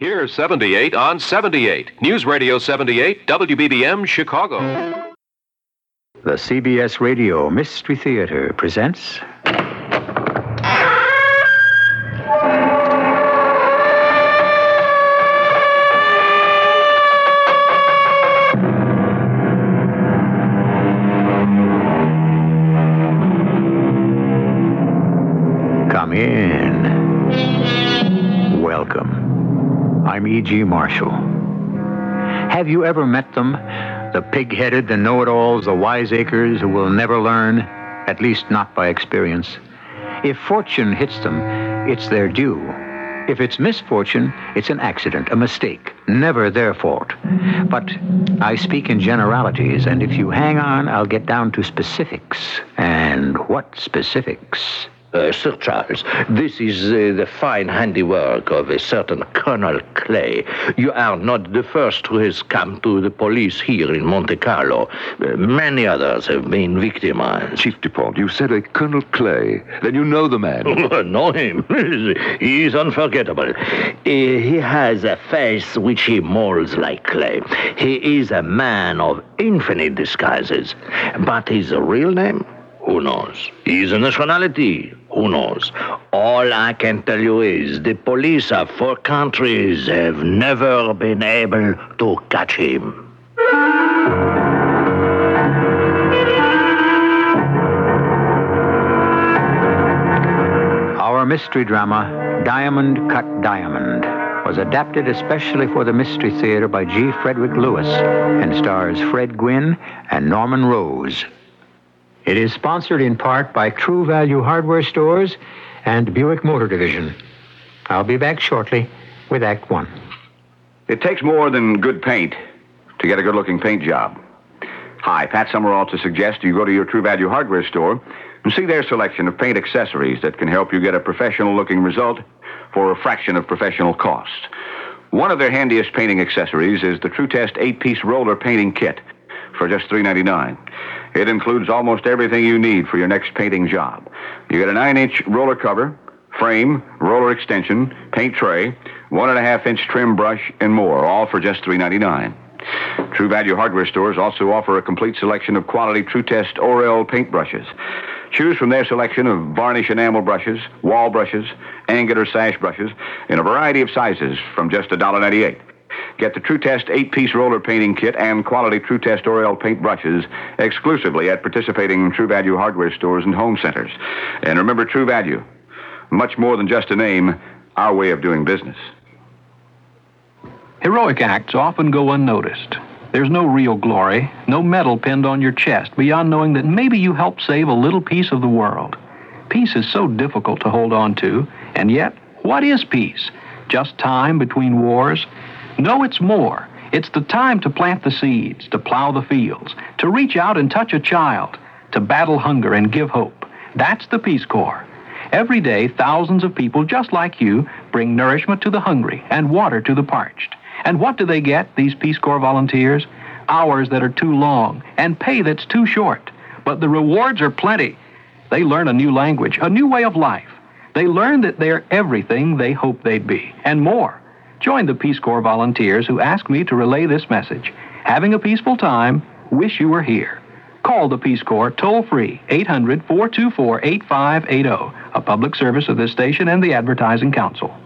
Here's 78 on 78. News Radio 78, WBBM, Chicago. The CBS Radio Mystery Theater presents... Come in. Welcome. I'm E.G. Marshall. Have you ever met them? The pig-headed, the know-it-alls, the wiseacres who will never learn, at least not by experience. If fortune hits them, it's their due. If it's misfortune, it's an accident, a mistake, never their fault. But I speak in generalities, and if you hang on, I'll get down to specifics. And what specifics? Sir Charles, this is the fine handiwork of a certain Colonel Clay. You are not the first who has come to the police here in Monte Carlo. Many others have been victimized. Chief DuPont, you said a Colonel Clay. Then you know the man. Know him. He is unforgettable. He has a face which he molds like clay. He is a man of infinite disguises. But his real name? Who knows? His nationality? Who knows? All I can tell you is the police of 4 countries have never been able to catch him. Our mystery drama, Diamond Cut Diamond, was adapted especially for the Mystery Theater by G. Frederick Lewis and stars Fred Gwynne and Norman Rose. It is sponsored in part by True Value Hardware Stores and Buick Motor Division. I'll be back shortly with Act One. It takes more than good paint to get a good-looking paint job. Hi, Pat Summerall to suggest you go to your True Value Hardware store and see their selection of paint accessories that can help you get a professional-looking result for a fraction of professional cost. One of their handiest painting accessories is the True Test 8-piece roller painting kit for just $3.99. It includes almost everything you need for your next painting job. You get a 9-inch roller cover, frame, roller extension, paint tray, 1.5-inch trim brush, and more, all for just $3.99. True Value Hardware stores also offer a complete selection of quality True Test Orel paint brushes. Choose from their selection of varnish enamel brushes, wall brushes, angular sash brushes, in a variety of sizes from just $1.98. Get the True Test 8-piece roller painting kit and quality True Test Orel paint brushes exclusively at participating True Value Hardware stores and home centers. And remember, True Value, much more than just a name, our way of doing business. Heroic acts often go unnoticed. There's no real glory, no medal pinned on your chest, beyond knowing that maybe you helped save a little piece of the world. Peace is so difficult to hold on to, and yet, what is peace? Just time between wars? No, it's more. It's the time to plant the seeds, to plow the fields, to reach out and touch a child, to battle hunger and give hope. That's the Peace Corps. Every day, thousands of people just like you bring nourishment to the hungry and water to the parched. And what do they get, these Peace Corps volunteers? Hours that are too long and pay that's too short. But the rewards are plenty. They learn a new language, a new way of life. They learn that they're everything they hoped they'd be, and more. Join the Peace Corps volunteers who asked me to relay this message. Having a peaceful time, wish you were here. Call the Peace Corps toll-free, 800-424-8580, a public service of this station and the Advertising Council.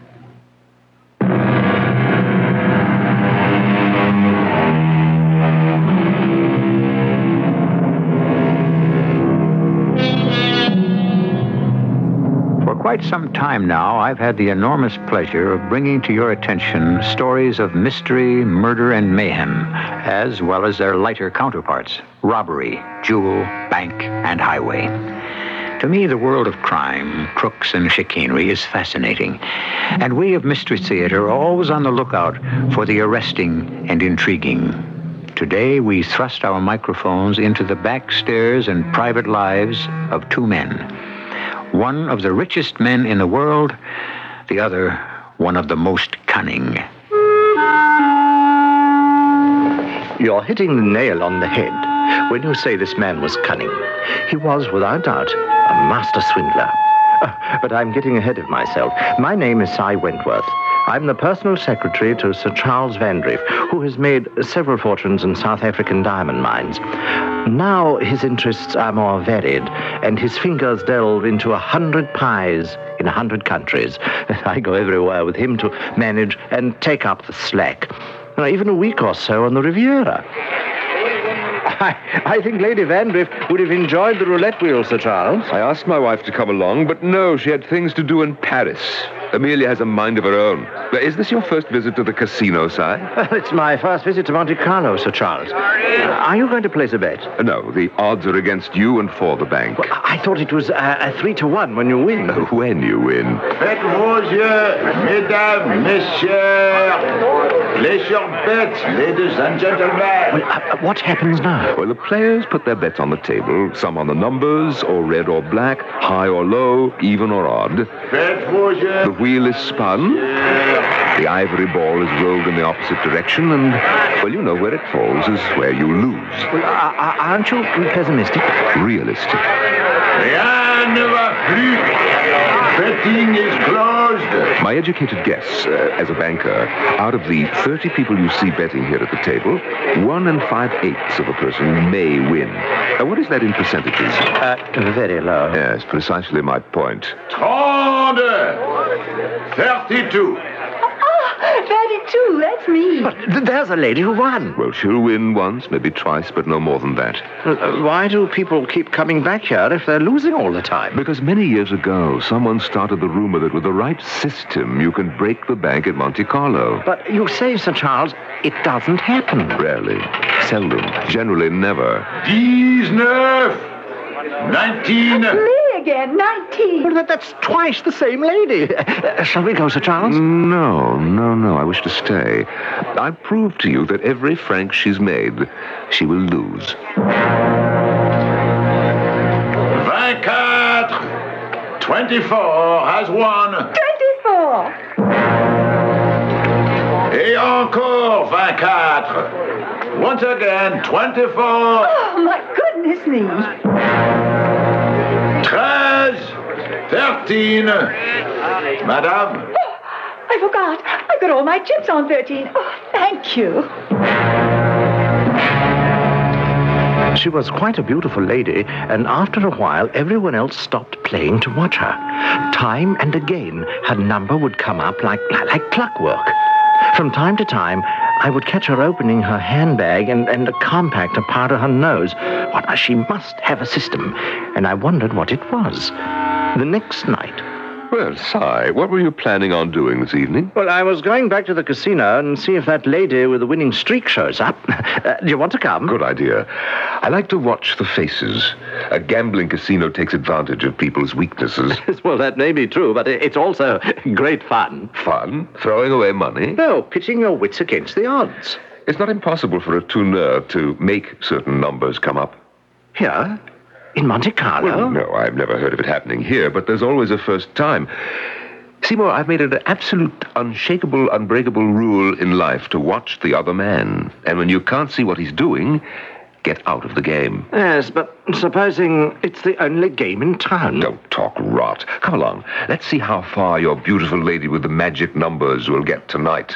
Quite some time now, I've had the enormous pleasure of bringing to your attention stories of mystery, murder, and mayhem, as well as their lighter counterparts, robbery, jewel, bank, and highway. To me, the world of crime, crooks, and chicanery is fascinating, and we of Mystery Theater are always on the lookout for the arresting and intriguing. Today, we thrust our microphones into the back stairs and private lives of 2 men. One of the richest men in the world, the other one of the most cunning. You're hitting the nail on the head when you say this man was cunning. He was, without doubt, a master swindler. But I'm getting ahead of myself. My name is Cy Wentworth. I'm the personal secretary to Sir Charles Vandriff, who has made several fortunes in South African diamond mines. Now his interests are more varied, and his fingers delve into 100 pies in 100 countries. I go everywhere with him to manage and take up the slack. Even a week or so on the Riviera. I think Lady Vandriff would have enjoyed the roulette wheel, Sir Charles. I asked my wife to come along, but no, she had things to do in Paris. Amelia has a mind of her own. Is this your first visit to the casino, Si? It's my first visit to Monte Carlo, Sir Charles. Are you going to place a bet? No, the odds are against you and for the bank. Well, I thought it was a 3-1 when you win. When you win. Faites vos yeux, mesdames, messieurs, place your bets, ladies and gentlemen. Well, what happens now? Well, the players put their bets on the table, some on the numbers, or red or black, high or low, even or odd. Faites vos yeux. The wheel is spun, the ivory ball is rolled in the opposite direction, and, well, you know where it falls is where you lose. Well, aren't you pessimistic? Realistic. Rien ne va plus. Betting is closed. My educated guess, as a banker, out of the 30 people you see betting here at the table, 1 5/8 of a person may win. What is that in percentages? Very low. Yes, precisely my point. 32. 32, that's me. But there's a lady who won. Well, she'll win once, maybe twice, but no more than that. Why do people keep coming back here if they're losing all the time? Because many years ago, someone started the rumor that with the right system, you can break the bank at Monte Carlo. But you say, Sir Charles, it doesn't happen. Rarely. Seldom. Generally never. 19. 19. Me again, 19. Well, that's twice the same lady. Shall we go, Sir Charles? No. I wish to stay. I prove to you that every franc she's made, she will lose. 24. 24 has won. 24. Et encore 24. Once again, 24. Oh, my goodness me. 13. Madame. Oh, I forgot. I've got all my chips on 13. Oh, thank you. She was quite a beautiful lady, and after a while, everyone else stopped playing to watch her. Time and again, her number would come up like clockwork. From time to time, I would catch her opening her handbag and a compactor part of her nose. She must have a system, and I wondered what it was. The next night... Well, Si, what were you planning on doing this evening? Well, I was going back to the casino and see if that lady with the winning streak shows up. Do you want to come? Good idea. I like to watch the faces. A gambling casino takes advantage of people's weaknesses. Well, that may be true, but it's also great fun. Fun? Throwing away money? No, pitching your wits against the odds. It's not impossible for a tourneur to make certain numbers come up. Here? In Monte Carlo? Well, no, I've never heard of it happening here, but there's always a first time. Seymour, I've made it an absolute, unshakable, unbreakable rule in life to watch the other man. And when you can't see what he's doing, get out of the game. Yes, but supposing it's the only game in town. Don't talk rot. Come along. Let's see how far your beautiful lady with the magic numbers will get tonight.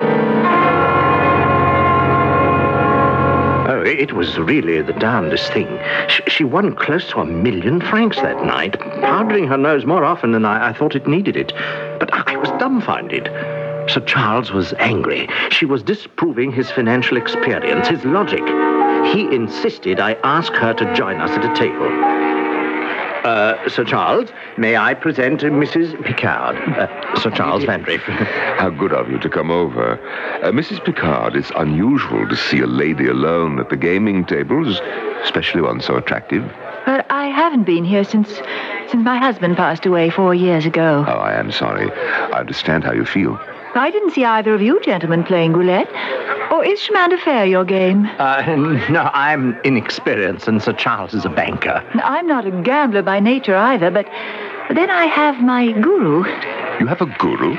Oh, it was really the darndest thing. She won close to 1 million francs that night, powdering her nose more often than I thought it needed it. But I was dumbfounded. Sir Charles was angry. She was disproving his financial experience, his logic. He insisted I ask her to join us at a table. Sir Charles, may I present Mrs. Picard? Sir Charles Vandriff. How good of you to come over. Mrs. Picard, it's unusual to see a lady alone at the gaming tables, especially one so attractive. I haven't been here since my husband passed away 4 years ago. Oh, I am sorry. I understand how you feel. I didn't see either of you gentlemen playing roulette. Or is chemin de fer your game? No, I'm inexperienced, and Sir Charles is a banker. I'm not a gambler by nature either, but then I have my guru. You have a guru?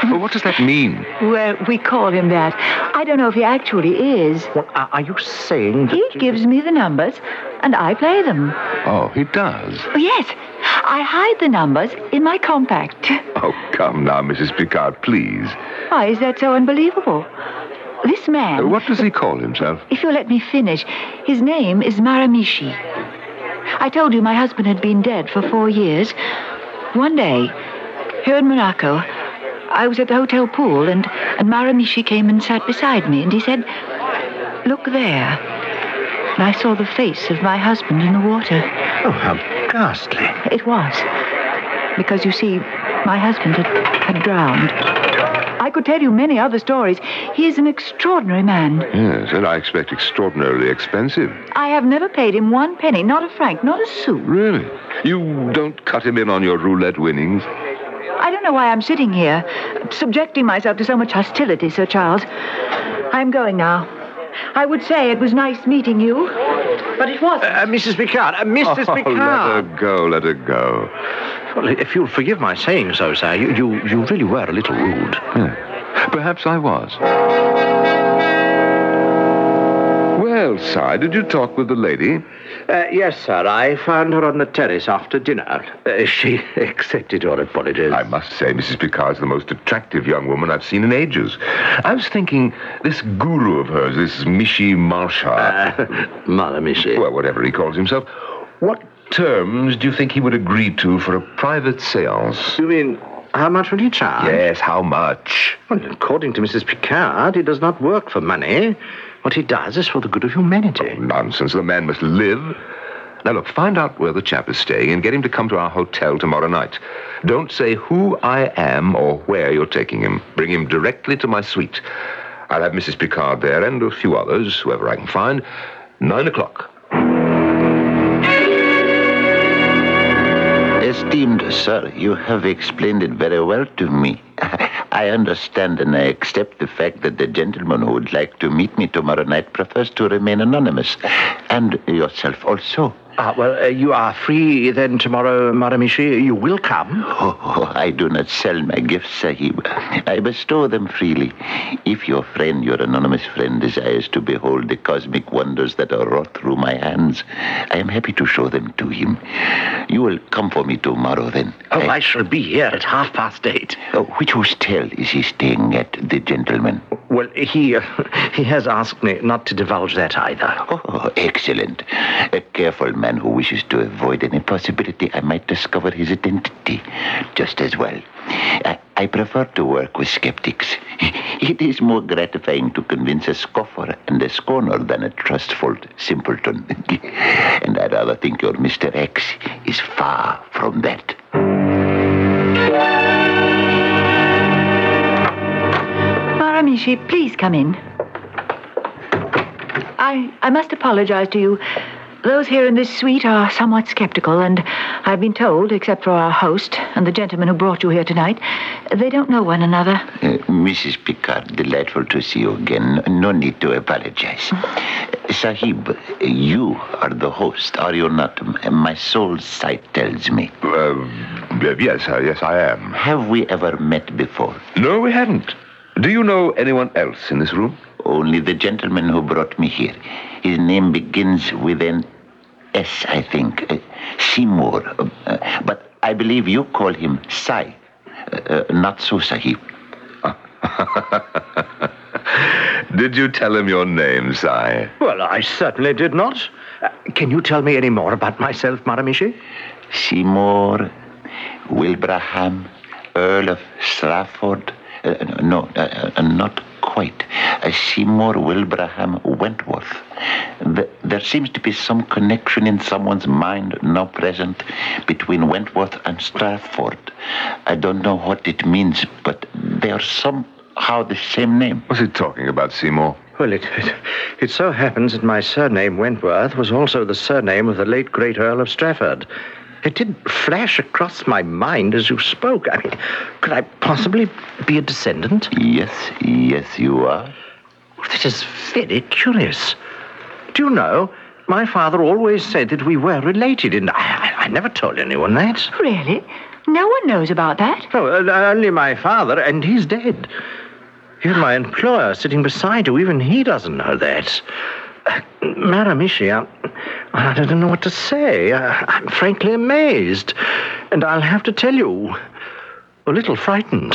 Well, what does that mean? Well, we call him that. I don't know if he actually is. What, are you saying that... He gives me the numbers, and I play them. Oh, he does? Oh, yes. I hide the numbers in my compact. Oh, come now, Mrs. Picard, please. Why is that so unbelievable? This man... What does he call himself? If you'll let me finish, his name is Maramichi. I told you my husband had been dead for 4 years. One day, here in Monaco, I was at the hotel pool, and Maramichi came and sat beside me, and he said, "Look there." And I saw the face of my husband in the water. Oh, how ghastly. It was. Because, you see, my husband had drowned. I could tell you many other stories. He is an extraordinary man. Yes, and I expect extraordinarily expensive. I have never paid him 1 penny, not a franc, not a sou. Really? You don't cut him in on your roulette winnings? I don't know why I'm sitting here, subjecting myself to so much hostility, Sir Charles. I'm going now. I would say it was nice meeting you, but it wasn't. Mrs. Picard, Mrs. Picard. Let her go. Well, if you'll forgive my saying so, sir, you really were a little rude. Yeah. Perhaps I was. Well, Si, did you talk with the lady? Yes, sir. I found her on the terrace after dinner. She accepted your apologies. I must say, Mrs. Picard's the most attractive young woman I've seen in ages. I was thinking, this guru of hers, this Michi Marshall. Maramichi. Well, whatever he calls himself. What terms do you think he would agree to for a private seance? You mean, how much will he charge? Yes, how much? Well, according to Mrs. Picard, he does not work for money. What he does is for the good of humanity. Oh, nonsense. The man must live. Now, look, find out where the chap is staying and get him to come to our hotel tomorrow night. Don't say who I am or where you're taking him. Bring him directly to my suite. I'll have Mrs. Picard there and a few others, whoever I can find. 9 o'clock. Esteemed sir, you have explained it very well to me. I understand and I accept the fact that the gentleman who would like to meet me tomorrow night prefers to remain anonymous. And yourself also. You are free then tomorrow, Maramichi. You will come? Oh, I do not sell my gifts, Sahib. I bestow them freely. If your friend, your anonymous friend, desires to behold the cosmic wonders that are wrought through my hands, I am happy to show them to him. You will come for me tomorrow, then. I shall be here at 8:30. Which hotel is he staying at, the gentleman? Well, he has asked me not to divulge that either. Oh, excellent. A careful man who wishes to avoid any possibility I might discover his identity just as well. I prefer to work with skeptics. It is more gratifying to convince a scoffer and a scorner than a trustful simpleton. And I rather think your Mr. X is far from that. Maramichi, please come in. I must apologize to you. Those here in this suite are somewhat skeptical, and I've been told, except for our host and the gentleman who brought you here tonight, they don't know one another. Mrs. Picard, delightful to see you again. No need to apologize. Sahib, you are the host, are you not? My soul's sight tells me. Yes, I am. Have we ever met before? No, we haven't. Do you know anyone else in this room? Only the gentleman who brought me here. His name begins with an S, I think. Seymour. But I believe you call him Sai. Not so, Sahib. Did you tell him your name, Sai? Well, I certainly did not. Can you tell me any more about myself, Maramichi? Seymour Wilbraham, Earl of Strafford. Not quite. Seymour Wilbraham Wentworth. There seems to be some connection in someone's mind now present between Wentworth and Strafford. I don't know what it means, but they are somehow the same name. What's he talking about, Seymour? Well, it so happens that my surname, Wentworth, was also the surname of the late great Earl of Strafford. It did flash across my mind as you spoke. I mean, could I possibly be a descendant? Yes, you are. This is very curious. Do you know, my father always said that we were related, and I never told anyone that. Really? No one knows about that. No, only my father, and he's dead. Even my employer sitting beside you, even he doesn't know that. Maramichi, I don't know what to say. I'm frankly amazed. And I'll have to tell you, a little frightened.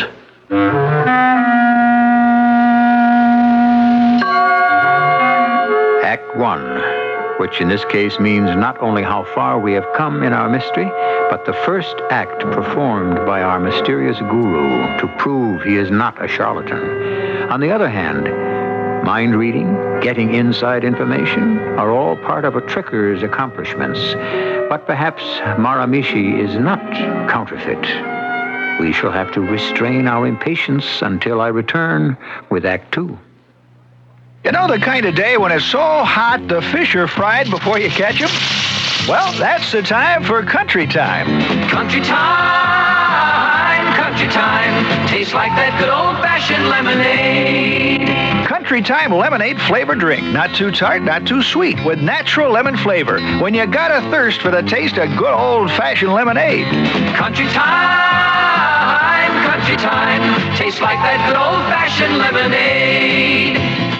Act 1, which in this case means not only how far we have come in our mystery, but the first act performed by our mysterious guru to prove he is not a charlatan. On the other hand, mind reading, getting inside information are all part of a tricker's accomplishments. But perhaps Maramichi is not counterfeit. We shall have to restrain our impatience until I return with Act 2. You know the kind of day when it's so hot the fish are fried before you catch them? Well, that's the time for country time. Country time, country time. Tastes like that good old-fashioned lemonade. Country time lemonade flavored drink. Not too tart, not too sweet, with natural lemon flavor. When you got a thirst for the taste of good old-fashioned lemonade. Country time, country time. Tastes like that good old-fashioned lemonade.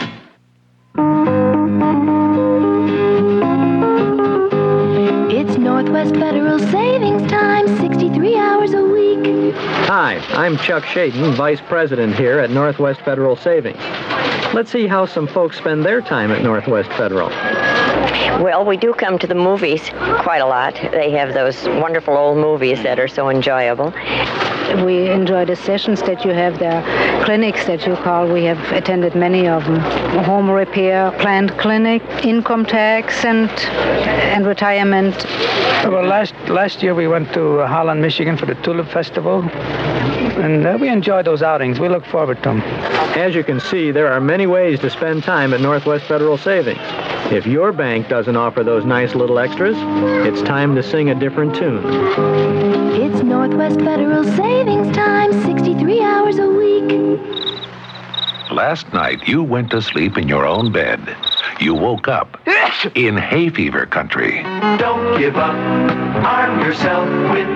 It's Northwest Federal Savings Time, 63 hours a week. Hi, I'm Chuck Shaden, Vice President here at Northwest Federal Savings. Let's see how some folks spend their time at Northwest Federal. Well, we do come to the movies quite a lot. They have those wonderful old movies that are so enjoyable. We enjoy the sessions that you have there, clinics that you call. We have attended many of them. Home repair, plant clinic, income tax, and retirement. Well, last year we went to Holland, Michigan for the Tulip Festival, and we enjoyed those outings. We look forward to them. As you can see, there are many ways to spend time at Northwest Federal Savings. If your bank doesn't offer those nice little extras, it's time to sing a different tune. It's Northwest Federal Savings Time, 63 hours a week. Last night, you went to sleep in your own bed. You woke up in hay fever country. Don't give up. Arm yourself with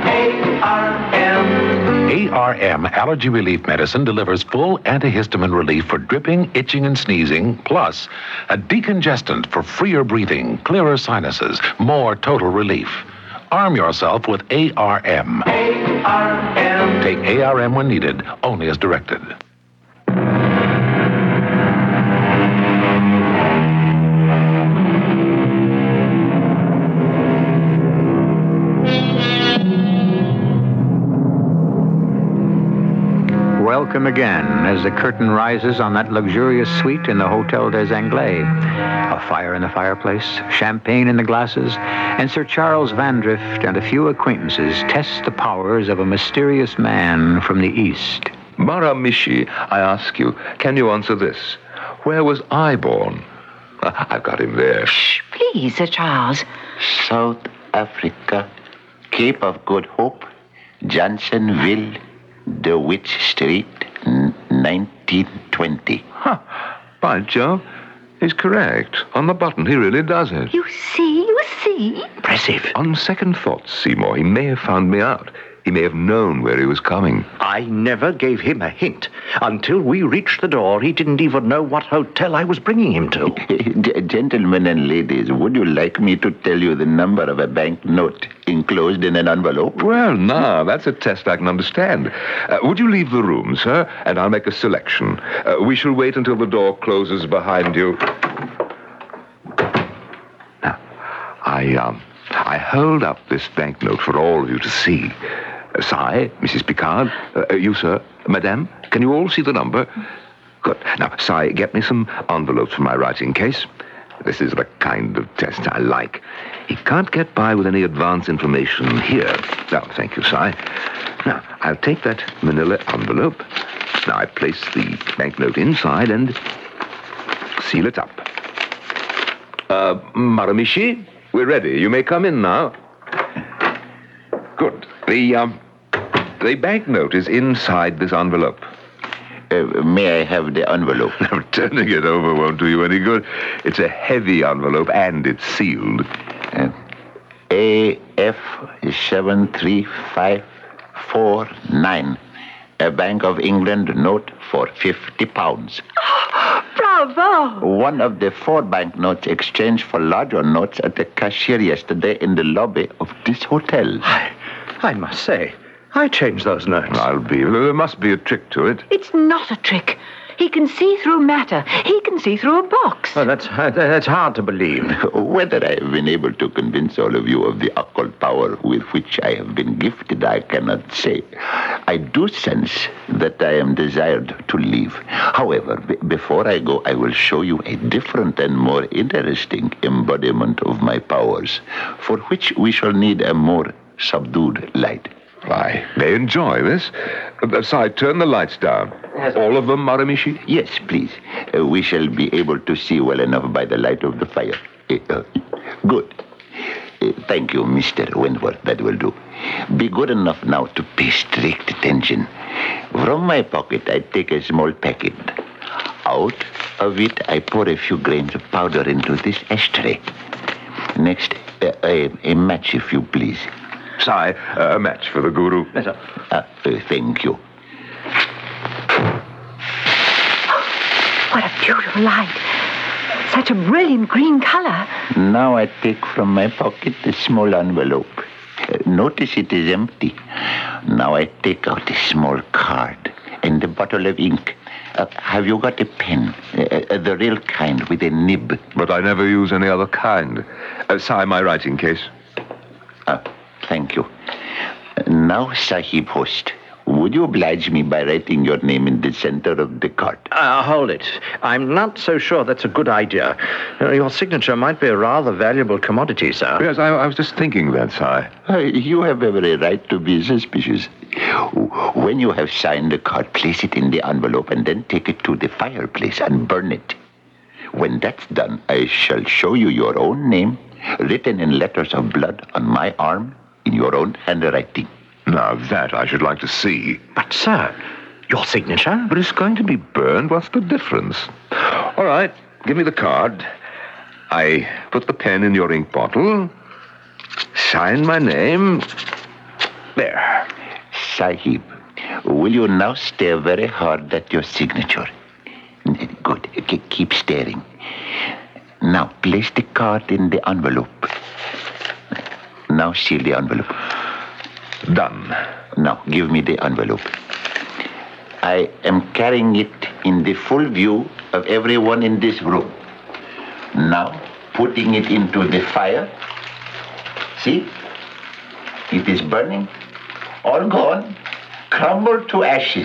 ARM. ARM Allergy Relief Medicine delivers full antihistamine relief for dripping, itching, and sneezing, plus a decongestant for freer breathing, clearer sinuses, more total relief. Arm yourself with ARM. ARM. Take ARM when needed, only as directed. Welcome again as the curtain rises on that luxurious suite in the Hotel des Anglais. A fire in the fireplace, champagne in the glasses, and Sir Charles Vandrift and a few acquaintances test the powers of a mysterious man from the East. Maramichi, I ask you, can you answer this? Where was I born? I've got him there. Shh, please, Sir Charles. South Africa, Cape of Good Hope, Johnsonville, DeWitt Street, 1920. By Jove, he's correct. On the button, he really does it. You see? Impressive. On second thoughts, Seymour, he may have found me out. He may have known where he was coming. I never gave him a hint. Until we reached the door, he didn't even know what hotel I was bringing him to. Gentlemen and ladies, would you like me to tell you the number of a banknote enclosed in an envelope? Well, now, that's a test I can understand. Would you leave the room, sir, and I'll make a selection. We shall wait until the door closes behind you. Now, I hold up this banknote for all of you to see. Cy, Mrs. Picard, you, sir, Madame, can you all see the number? Good. Now, Cy, get me some envelopes for my writing case. This is the kind of test I like. He can't get by with any advance information here. Now, thank you, Cy. Now, I'll take that manila envelope. Now, I place the banknote inside and seal it up. Maramichi, we're ready. You may come in now. Good. The banknote is inside this envelope. May I have the envelope? Turning it over won't do you any good. It's a heavy envelope and it's sealed. AF 735 49. A Bank of England note for £50. Bravo! One of the 4 banknotes exchanged for larger notes at the cashier yesterday in the lobby of this hotel. I must say, I changed those notes. There must be a trick to it. It's not a trick. He can see through matter. He can see through a box. Oh, that's hard to believe. Whether I have been able to convince all of you of the occult power with which I have been gifted, I cannot say. I do sense that I am desired to leave. However, before I go, I will show you a different and more interesting embodiment of my powers, for which we shall need a more subdued light. I may enjoy this. Si, turn the lights down. All of them, Maramichi? Yes, please. We shall be able to see well enough by the light of the fire. Good. Thank you, Mr. Wentworth. That will do. Be good enough now to pay strict attention. From my pocket, I take a small packet. Out of it, I pour a few grains of powder into this ashtray. Next, a match, if you please. Si, a match for the guru. Yes, sir. Thank you. What a beautiful light. Such a brilliant green color. Now I take from my pocket a small envelope. Notice it is empty. Now I take out a small card and a bottle of ink. Have you got a pen? The real kind with a nib. But I never use any other kind. Si, my writing case. Thank you. Now, Sahib Host, would you oblige me by writing your name in the center of the card? Hold it. I'm not so sure that's a good idea. Your signature might be a rather valuable commodity, sir. Yes, I was just thinking that, Si. You have every right to be suspicious. When you have signed the card, place it in the envelope and then take it to the fireplace and burn it. When that's done, I shall show you your own name, written in letters of blood on my arm, in your own handwriting. Now, that I should like to see. But, sir, your signature? But it's going to be burned. What's the difference? All right, give me the card. I put the pen in your ink bottle, sign my name. There. Sahib, will you now stare very hard at your signature? Good. Keep staring. Now, place the card in the envelope. Now, seal the envelope. Done. Now, give me the envelope. I am carrying it in the full view of everyone in this room. Now, putting it into the fire. See? It is burning. All gone. Crumbled to ashes.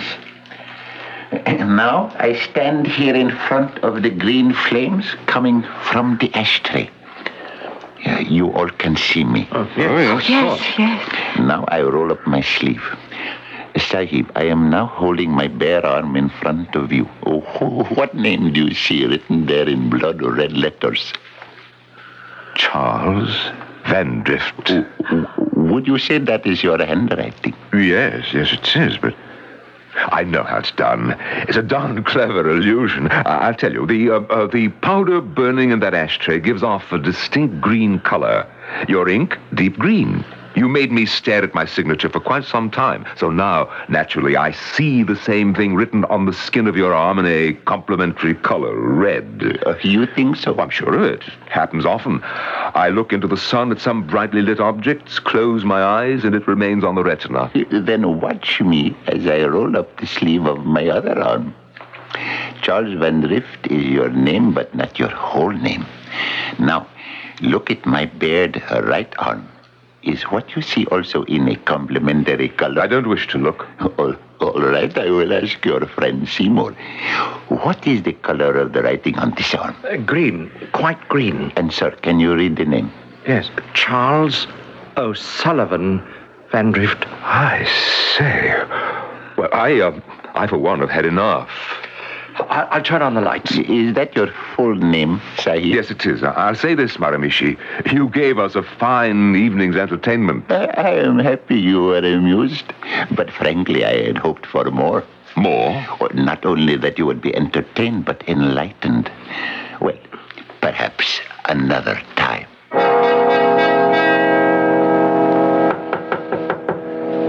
Now, I stand here in front of the green flames coming from the ashtray. You all can see me. Yes. Now I roll up my sleeve. Sahib, I am now holding my bare arm in front of you. Oh, what name do you see written there in blood or red letters? Charles Vandrift. Would you say that is your handwriting? Yes, it is, but I know how it's done. It's a darn clever illusion. I'll tell you, the powder burning in that ashtray gives off a distinct green color. Your ink, deep green. You made me stare at my signature for quite some time. So now, naturally, I see the same thing written on the skin of your arm in a complementary color, red. You think so? I'm sure of it. Happens often. I look into the sun at some brightly lit objects, close my eyes, and it remains on the retina. Then watch me as I roll up the sleeve of my other arm. Charles Vandrift is your name, but not your whole name. Now, look at my bared right arm. Is what you see also in a complementary color? I don't wish to look. All right, I will ask your friend Seymour. What is the color of the writing on this arm? Green, quite green. And, sir, can you read the name? Yes, Charles O'Sullivan Vandrift. I say. Well, I for one, have had enough. I'll turn on the lights. Is that your full name, Sahib? Yes, it is. I'll say this, Maramichi. You gave us a fine evening's entertainment. I am happy you were amused. But frankly, I had hoped for more. More? Not only that you would be entertained, but enlightened. Well, perhaps another time. All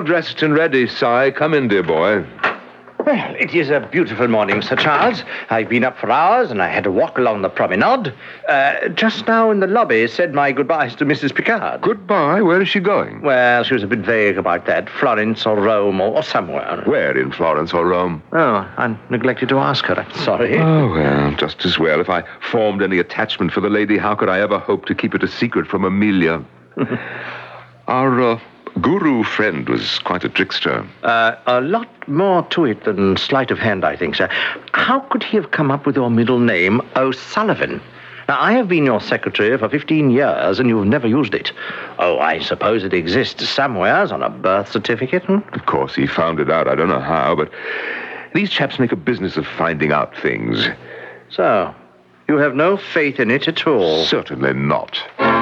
all dressed and ready, Si. Come in, dear boy. Well, it is a beautiful morning, Sir Charles. I've been up for hours, and I had to walk along the promenade. Just now in the lobby, said my goodbyes to Mrs. Picard. Goodbye? Where is she going? Well, she was a bit vague about that. Florence or Rome or somewhere. Where in Florence or Rome? Oh, I neglected to ask her. I'm sorry. Oh, well, just as well. If I formed any attachment for the lady, how could I ever hope to keep it a secret from Amelia? Our guru friend was quite a trickster. A lot more to it than sleight of hand, I think, sir. How could he have come up with your middle name, O'Sullivan? Now, I have been your secretary for 15 years, and you've never used it. Oh, I suppose it exists somewheres on a birth certificate, Of course, he found it out. I don't know how, but these chaps make a business of finding out things. So, you have no faith in it at all? Certainly not.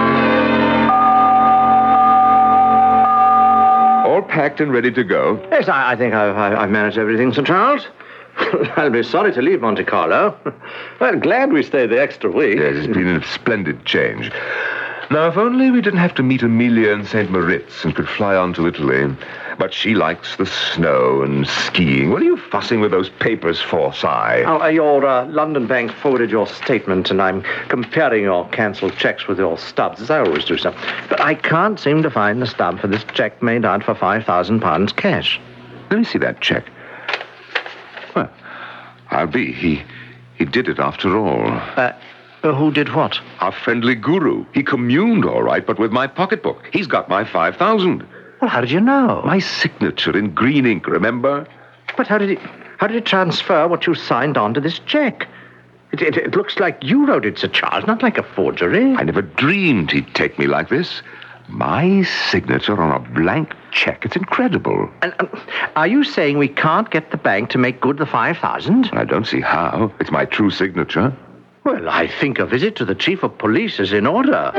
All packed and ready to go? Yes, I think I've managed everything, Sir Charles. I'll be sorry to leave Monte Carlo. Well, glad we stayed the extra week. Yes, it's been a splendid change. Now, if only we didn't have to meet Amelia in St. Moritz and could fly on to Italy. But she likes the snow and skiing. What are you fussing with those papers for, Si? Your London bank forwarded your statement, and I'm comparing your cancelled checks with your stubs, as I always do, sir. But I can't seem to find the stub for this check made out for £5,000 cash. Let me see that check. Well, I'll be. He did it after all. Who did what? Our friendly guru. He communed all right, but with my pocketbook. He's got my 5,000. Well, how did you know? My signature in green ink, remember? But how did he transfer what you signed onto this check? It looks like you wrote it, Sir Charles, not like a forgery. I never dreamed he'd take me like this. My signature on a blank check. It's incredible. And are you saying we can't get the bank to make good the 5,000? I don't see how. It's my true signature. Well, I think a visit to the chief of police is in order.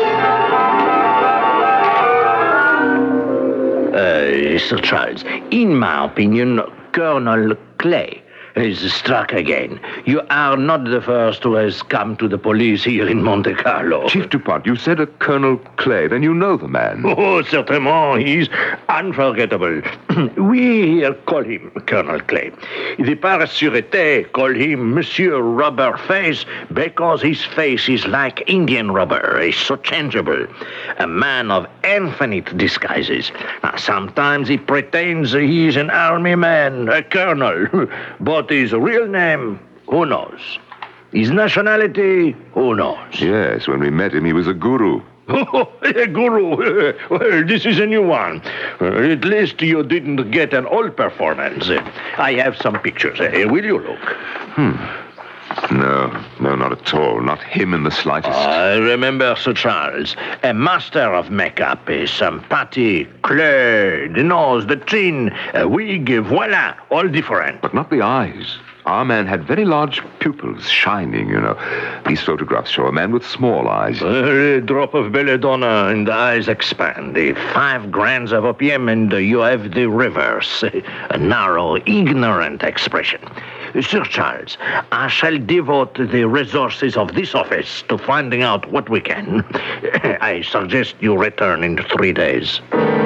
Sir Charles, in my opinion, Colonel Clay is struck again. You are not the first who has come to the police here in Monte Carlo. Chief Dupont, you said a Colonel Clay, then you know the man. Oh, certainly. He's unforgettable. We here call him Colonel Clay. The Paris Sûreté call him Monsieur Rubber Face because his face is like Indian rubber. It's so changeable. A man of infinite disguises. Now, sometimes he pretends he's an army man, a colonel. But his real name, who knows? His nationality, who knows? Yes, when we met him, he was a guru. Oh, a guru. Well, this is a new one. At least you didn't get an old performance. I have some pictures. Will you look? No, not at all. Not him in the slightest. I remember Sir Charles, a master of makeup, some patty, clay, the nose, the chin, a wig, voila, all different. But not the eyes. Our man had very large pupils, shining, you know. These photographs show a man with small eyes. A drop of belladonna and the eyes expand. 5 grams of opium and you have the reverse. A narrow, ignorant expression. Sir Charles, I shall devote the resources of this office to finding out what we can. I suggest you return in 3 days.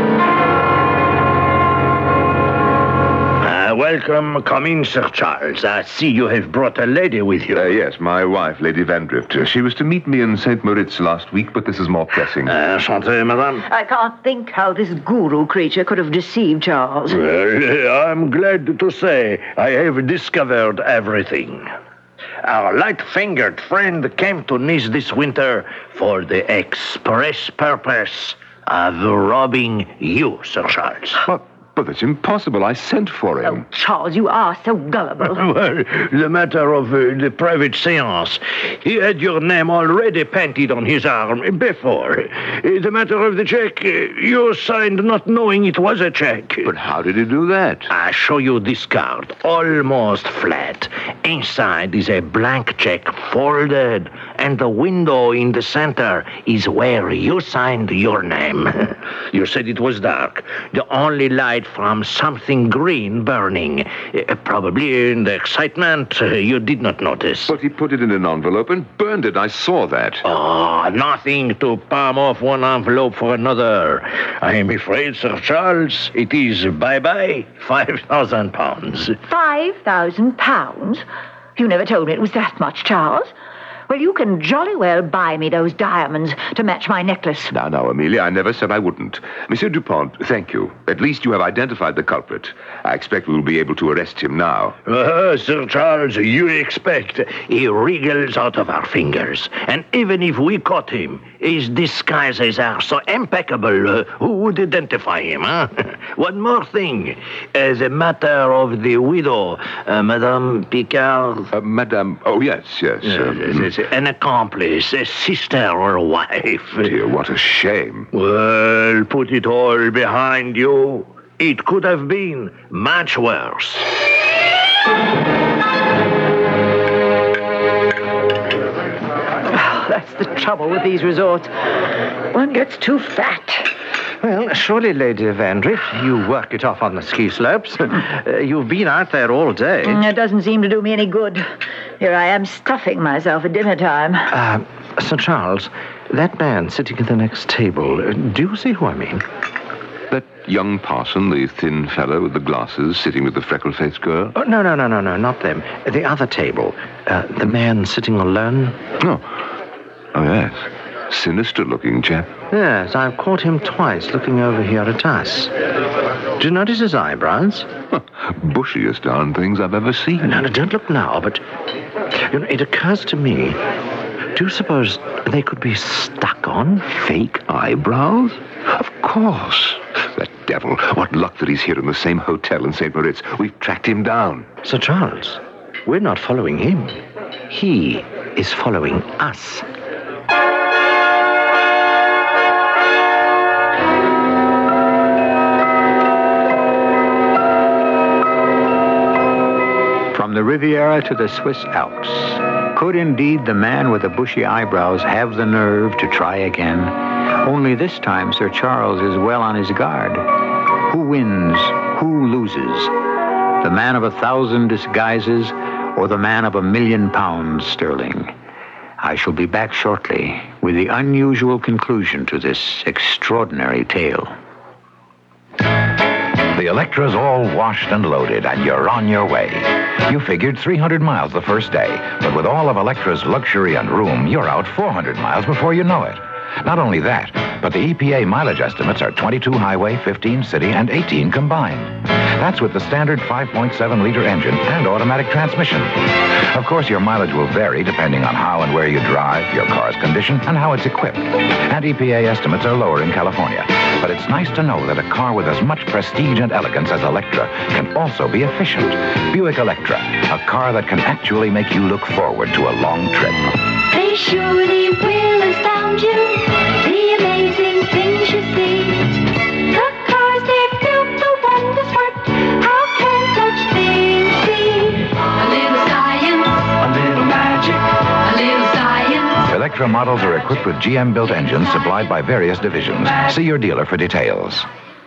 Welcome. Come in, Sir Charles. I see you have brought a lady with you. Yes, my wife, Lady Vandrift. She was to meet me in St. Moritz last week, but this is more pressing. Enchanté, madame. I can't think how this guru creature could have deceived Charles. Well, I'm glad to say I have discovered everything. Our light-fingered friend came to Nice this winter for the express purpose of robbing you, Sir Charles. But that's impossible. I sent for him. Oh, Charles, you are so gullible. Well, the matter of the private seance. He had your name already painted on his arm before. The matter of the check, you signed not knowing it was a check. But how did he do that? I show you this card, almost flat. Inside is a blank check folded, and the window in the center is where you signed your name. You said it was dark. The only light from something green burning. Probably in the excitement, you did not notice. But he put it in an envelope and burned it. I saw that. Oh, nothing to palm off one envelope for another. I am afraid, Sir Charles, it is bye-bye, £5,000. £5,000? You never told me it was that much, Charles. Well, you can jolly well buy me those diamonds to match my necklace. Now, Amelia, I never said I wouldn't. Monsieur Dupont, thank you. At least you have identified the culprit. I expect we'll be able to arrest him now. Sir Charles, you expect. He wriggles out of our fingers. And even if we caught him, his disguises are so impeccable. Who would identify him, huh? One more thing. The matter of the widow, Madame Picard. Madame, oh, yes. Yes. An accomplice, a sister or wife. Dear, what a shame. Well, put it all behind you. It could have been much worse. That's the trouble with these resorts. One gets too fat. Well, surely, Lady Vandriff, you work it off on the ski slopes. You've been out there all day. It doesn't seem to do me any good. Here I am stuffing myself at dinner time. Sir Charles, that man sitting at the next table, do you see who I mean? That young parson, the thin fellow with the glasses, sitting with the freckle-faced girl? Oh, no, not them. The other table. The man sitting alone. Oh, yes. Sinister-looking chap. Yes, I've caught him twice looking over here at us. Do you notice his eyebrows? Bushiest darn things I've ever seen. No, don't look now, but it occurs to me, do you suppose they could be stuck on? Fake eyebrows? Of course. That devil. What luck that he's here in the same hotel in St. Moritz. We've tracked him down. Sir Charles, we're not following him. He is following us. From the Riviera to the Swiss Alps, could indeed the man with the bushy eyebrows have the nerve to try again? Only this time Sir Charles is well on his guard. Who wins? Who loses? The man of 1,000 disguises or the man of £1,000,000 sterling? I shall be back shortly with the unusual conclusion to this extraordinary tale. The Electra's all washed and loaded, and you're on your way. You figured 300 miles the first day, but with all of Electra's luxury and room, you're out 400 miles before you know it. Not only that, but the EPA mileage estimates are 22 highway, 15 city, and 18 combined. That's with the standard 5.7-liter engine and automatic transmission. Of course, your mileage will vary depending on how and where you drive, your car's condition, and how it's equipped. And EPA estimates are lower in California. But it's nice to know that a car with as much prestige and elegance as Electra can also be efficient. Buick Electra, a car that can actually make you look forward to a long trip. They surely will astound you, the amazing things you see. The cars they've built, the wonders worked, how can such things be? A little science, a little magic, a little science. Electra models are equipped with GM-built engines supplied by various divisions. See your dealer for details.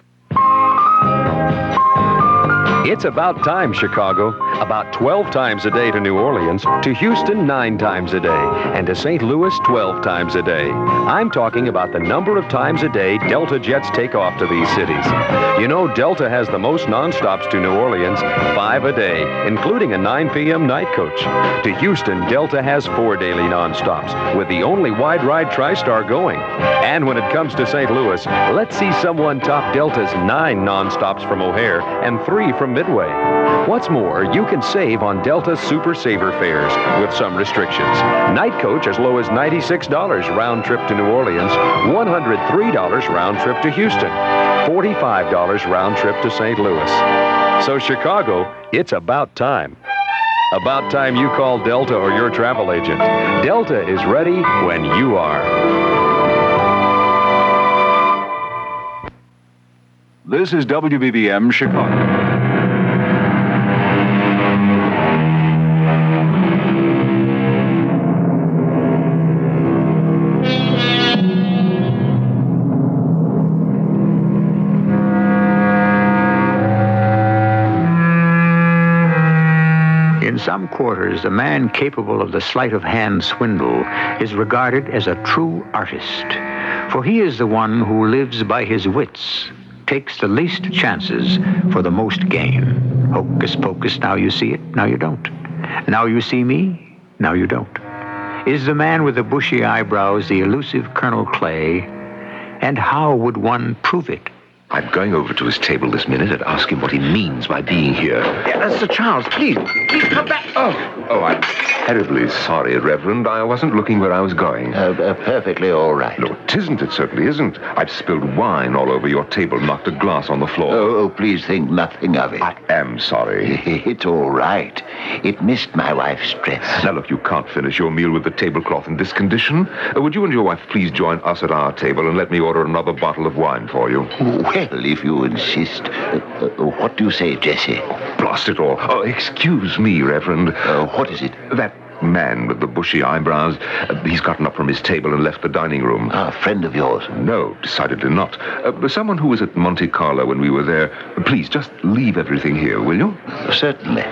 It's about time, Chicago. About 12 times a day to New Orleans, to Houston 9 times a day, and to St. Louis 12 times a day. I'm talking about the number of times a day Delta jets take off to these cities. You know, Delta has the most nonstops to New Orleans, 5 a day, including a 9 p.m. night coach. To Houston, Delta has 4 daily nonstops, with the only wide-ride TriStar going. And when it comes to St. Louis, let's see someone top Delta's 9 nonstops from O'Hare and 3 from Midway. What's more, you can save on Delta Super Saver fares with some restrictions. Night coach as low as $96 round trip to New Orleans, $103 round trip to Houston, $45 round trip to St. Louis. So Chicago, it's about time. About time you call Delta or your travel agent. Delta is ready when you are. This is WBBM Chicago. In some quarters, a man capable of the sleight of hand swindle is regarded as a true artist, for he is the one who lives by his wits, takes the least chances for the most gain. Hocus pocus, now you see it, now you don't. Now you see me, now you don't. Is the man with the bushy eyebrows the elusive Colonel Clay? And how would one prove it? I'm going over to his table this minute and ask him what he means by being here. Yeah, Sir Charles, please come back. Oh, I'm terribly sorry, Reverend. I wasn't looking where I was going. Perfectly all right. No, it isn't. It certainly isn't. I've spilled wine all over your table, knocked a glass on the floor. Oh, please think nothing of it. I am sorry. It's all right. It missed my wife's dress. Now, look, you can't finish your meal with the tablecloth in this condition. Would you and your wife please join us at our table and let me order another bottle of wine for you? Well, if you insist. What do you say, Jesse? Blast it all. Oh, excuse me, Reverend. What is it? That man with the bushy eyebrows. He's gotten up from his table and left the dining room. A friend of yours? No, decidedly not. Someone who was at Monte Carlo when we were there. Please, just leave everything here, will you? Certainly.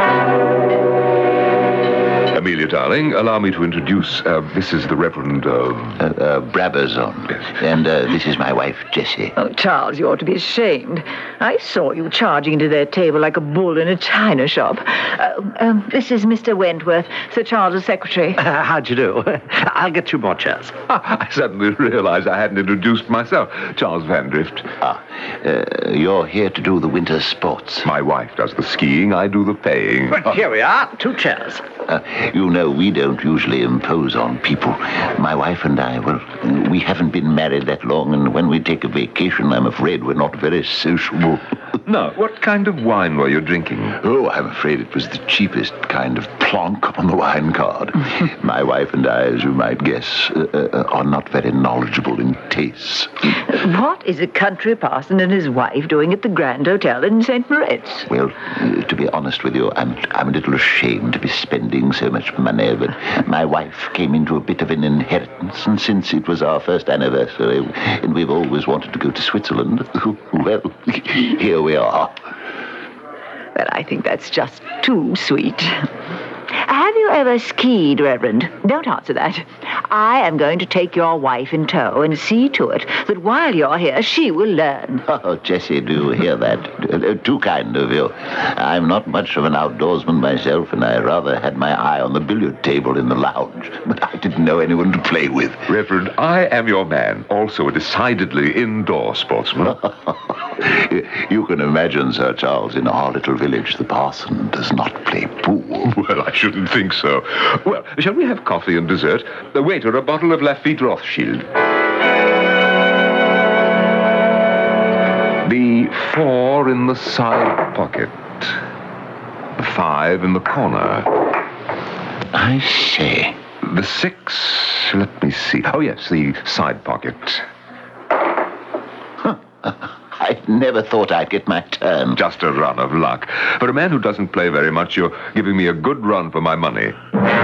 Amelia, darling, allow me to introduce, this is the Reverend, Brabazon. Yes. And this is my wife, Jessie. Oh, Charles, you ought to be ashamed. I saw you charging into their table like a bull in a china shop. This is Mr. Wentworth, Sir Charles's secretary. How'd you do? I'll get you more chairs. I suddenly realized I hadn't introduced myself. Charles Vandrift. You're here to do the winter sports. My wife does the skiing, I do the paying. Well, here we are, 2 chairs. You know, we don't usually impose on people. My wife and I, well, we haven't been married that long, and when we take a vacation, I'm afraid we're not very sociable. No, what kind of wine were you drinking? Oh, I'm afraid it was the cheapest kind of plonk on the wine card. My wife and I, as you might guess, are not very knowledgeable in tastes. What is a country parson and his wife doing at the Grand Hotel in St. Moritz? Well, to be honest with you, I'm a little ashamed to be spending so much money, but my wife came into a bit of an inheritance, and since it was our first anniversary, and we've always wanted to go to Switzerland, well, here we are. Well, I think that's just too sweet. Have you ever skied, Reverend? Don't answer that. I am going to take your wife in tow and see to it that while you're here, she will learn. Oh, Jessie, do you hear that? Too kind of you. I'm not much of an outdoorsman myself, and I rather had my eye on the billiard table in the lounge, but I didn't know anyone to play with. Reverend, I am your man, also a decidedly indoor sportsman. You can imagine, Sir Charles, in our little village, the parson does not play pool. Well, I shouldn't think so. Well, shall we have coffee and dessert? The waiter, a bottle of Lafite Rothschild. The 4 in the side pocket. The 5 in the corner. I see. The 6, let me see. Oh, yes, the side pocket. I never thought I'd get my turn. Just a run of luck. For a man who doesn't play very much, you're giving me a good run for my money.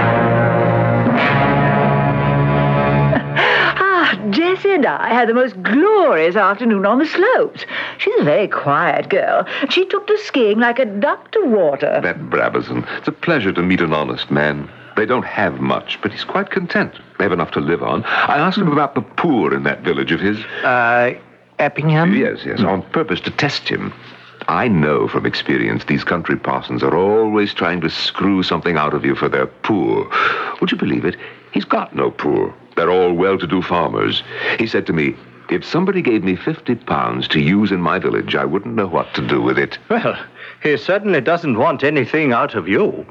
Jessie and I had the most glorious afternoon on the slopes. She's a very quiet girl. She took to skiing like a duck to water. That Brabazon. It's a pleasure to meet an honest man. They don't have much, but he's quite content. They have enough to live on. I asked him about the poor in that village of his. Eppingham? Yes, on purpose to test him. I know from experience these country parsons are always trying to screw something out of you for their poor. Would you believe it? He's got no poor. They're all well-to-do farmers. He said to me, if somebody gave me £50 to use in my village, I wouldn't know what to do with it. Well, he certainly doesn't want anything out of you.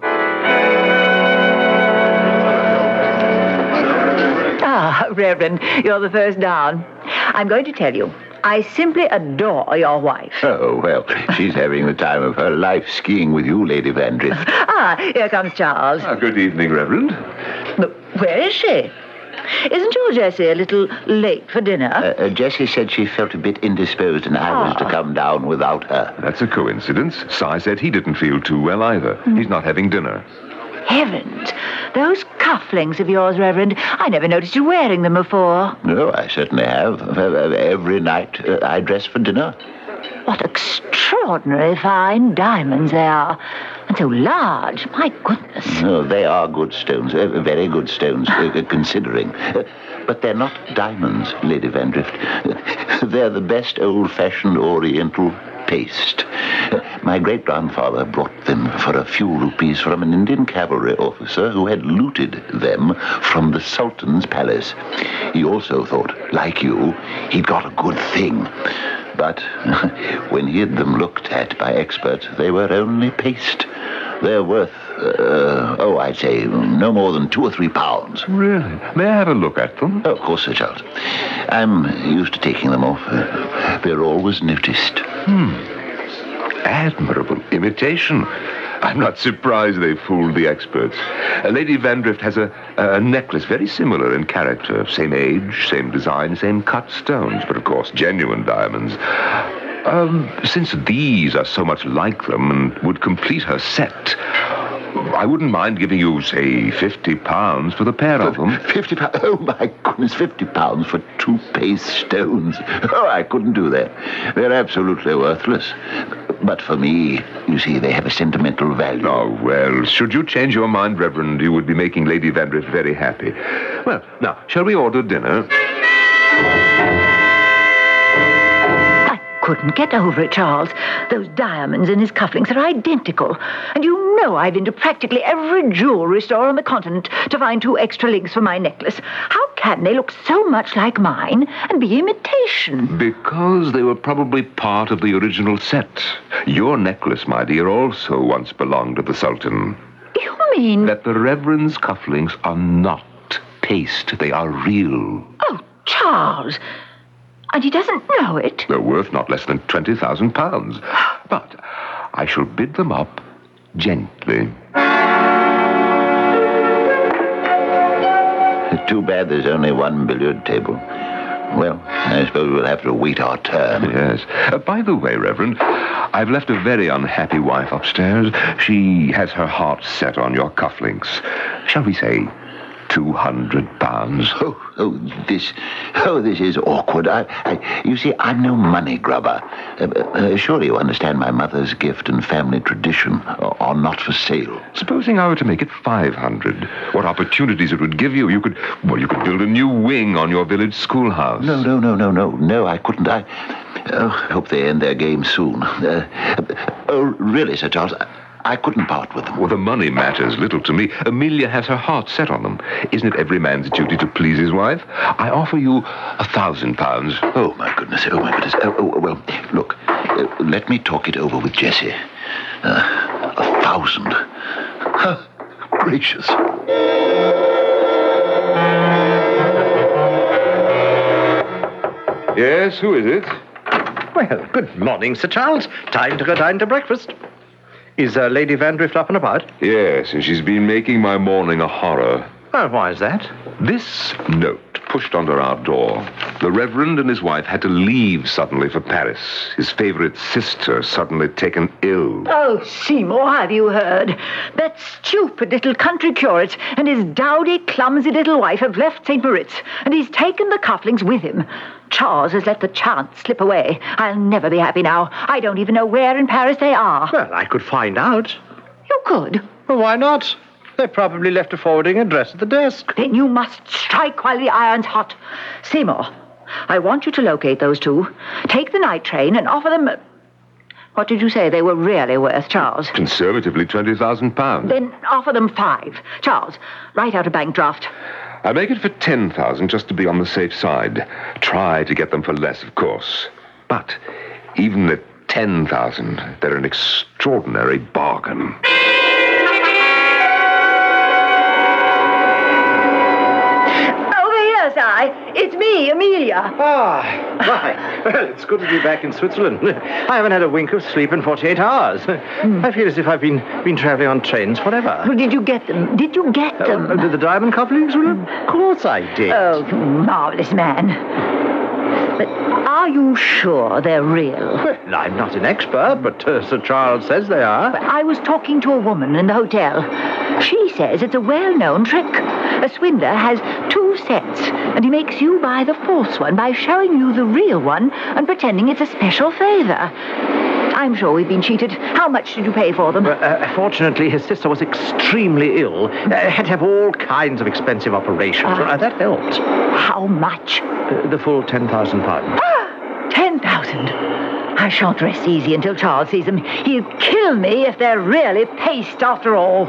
Reverend, you're the first down. I'm going to tell you, I simply adore your wife. Oh, well, she's having the time of her life skiing with you, Lady Vandrift. Here comes Charles. Good evening, Reverend. But where is she? Isn't your Jessie a little late for dinner? Jessie said she felt a bit indisposed and I was to come down without her. That's a coincidence. Si said he didn't feel too well either. He's not having dinner. Heavens, those cufflinks of yours, Reverend, I never noticed you wearing them before. No, I certainly have. Every night I dress for dinner. What extraordinary fine diamonds they are. And so large. My goodness. No, they are good stones, very good stones, considering. But they're not diamonds, Lady Vandrift. They're the best old-fashioned Oriental paste. My great-grandfather brought them for a few rupees from an Indian cavalry officer who had looted them from the Sultan's palace. He also thought, like you, he'd got a good thing. But when he had them looked at by experts, they were only paste. They're worth, I'd say no more than 2 or 3 pounds. Really? May I have a look at them? Oh, of course, Sir Charles. I'm used to taking them off. They're always noticed. Admirable imitation. I'm not surprised they fooled the experts. Lady Vandrift has a necklace very similar in character. Same age, same design, same cut stones, but of course genuine diamonds. Since these are so much like them and would complete her set, I wouldn't mind giving you, say, £50 for the pair of them. £50? Oh, my goodness, £50 for 2 paste stones. Oh, I couldn't do that. They're absolutely worthless. But for me, you see, they have a sentimental value. Oh, well, should you change your mind, Reverend, you would be making Lady Vandrift very happy. Well, now, shall we order dinner? Couldn't get over it, Charles. Those diamonds in his cufflinks are identical. And you know I've been to practically every jewelry store on the continent to find 2 extra links for my necklace. How can they look so much like mine and be imitation? Because they were probably part of the original set. Your necklace, my dear, also once belonged to the Sultan. You mean... That the Reverend's cufflinks are not paste. They are real. Oh, Charles... And he doesn't know it? They're worth not less than £20,000. But I shall bid them up gently. Too bad there's only 1 billiard table. Well, I suppose we'll have to wait our turn. Yes. By the way, Reverend, I've left a very unhappy wife upstairs. She has her heart set on your cufflinks. Shall we say £200? This is awkward. You see, I'm no money grubber. Surely you understand my mother's gift and family tradition are not for sale. Supposing I were to make it 500, what opportunities it would give you. You could build a new wing on your village schoolhouse. No, I couldn't. I hope they end their game soon. Really, Sir Charles, I couldn't part with them. Well, the money matters little to me. Amelia has her heart set on them. Isn't it every man's duty to please his wife? I offer you £1,000. Oh, my goodness. Well, look, let me talk it over with Jessie. 1,000. Gracious. Yes, who is it? Well, good morning, Sir Charles. Time to go down to breakfast. Is Lady Vandrift up and about? Yes, and she's been making my morning a horror. Oh, why is that? This note pushed under our door. The Reverend and his wife had to leave suddenly for Paris. His favorite sister suddenly taken ill. Oh, Seymour, have you heard? That stupid little country curate and his dowdy, clumsy little wife have left St. Moritz, and he's taken the cufflinks with him. Charles has let the chance slip away. I'll never be happy now. I don't even know where in Paris they are. Well, I could find out. You could? Well, why not? They probably left a forwarding address at the desk. Then you must strike while the iron's hot. Seymour, I want you to locate those 2. Take the night train and offer them... What did you say they were really worth, Charles? Conservatively, £20,000. Then offer them 5. Charles, write out a bank draft. I make it for 10,000 just to be on the safe side. Try to get them for less, of course. But even at 10,000, they're an extraordinary bargain. It's me, Amelia. Right. Well, it's good to be back in Switzerland. I haven't had a wink of sleep in 48 hours. I feel as if I've been traveling on trains forever. Well, did you get them? The diamond cufflinks? Well, of course I did. Oh, marvelous man. But are you sure they're real? Well, I'm not an expert, but Sir Charles says they are. I was talking to a woman in the hotel. She says it's a well-known trick. A swindler has 2 sets, and he makes you buy the false one by showing you the real one and pretending it's a special favor. I'm sure we've been cheated. How much did you pay for them? Fortunately, his sister was extremely ill. Had to have all kinds of expensive operations. That helped. How much? The full £10,000. 10,000. I shan't rest easy until Charles sees them. He'll kill me if they're really paste after all.